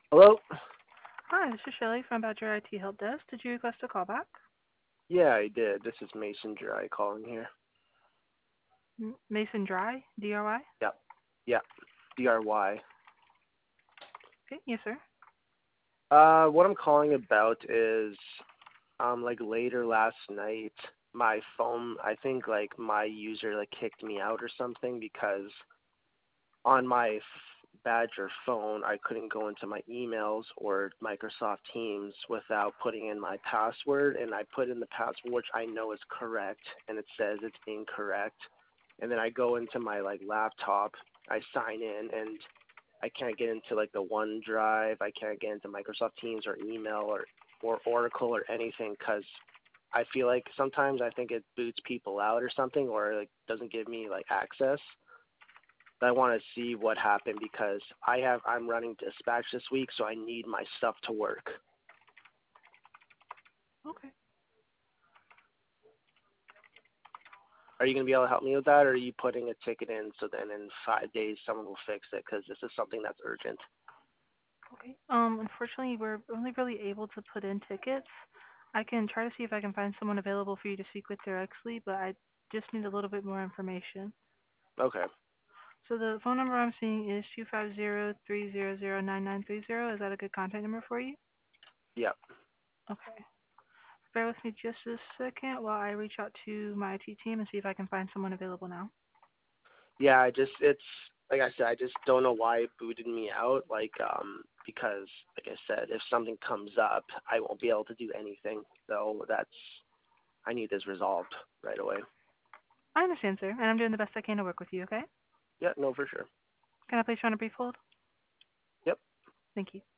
Hello? Hi, this is Shelly from Badger IT Help Desk. Did you request a callback? Yeah, I did. This is Mason Dry calling here. Mason Dry, DRY? Yep. Yep. DRY. Okay, yes, sir. What I'm calling about is, like later last night, my phone, I think like my user like kicked me out or something because on my Badger phone, I couldn't go into my emails or Microsoft Teams without putting in my password, and I put in the password which I know is correct, and it says it's incorrect. And then I go into my like laptop, I sign in, and I can't get into like the OneDrive, I can't get into Microsoft Teams or email or Oracle or anything because I feel like sometimes I think it boots people out or something or like doesn't give me like access. I want to see what happened because I'm running dispatch this week, so I need my stuff to work. Okay. Are you going to be able to help me with that, or are you putting a ticket in so then in 5 days someone will fix it? Because this is something that's urgent. Okay. Unfortunately, we're only really able to put in tickets. I can try to see if I can find someone available for you to speak with directly, but I just need a little bit more information. Okay. So the phone number I'm seeing is 250-300-9930. Is that a good contact number for you? Yep. Okay. Bear with me just a second while I reach out to my IT team and see if I can find someone available now. Yeah, it's like I said, I just don't know why it booted me out. Because like I said, if something comes up, I won't be able to do anything. So I need this resolved right away. I understand, sir, and I'm doing the best I can to work with you, okay? Yeah, no, for sure. Can I place you on a brief hold? Yep. Thank you.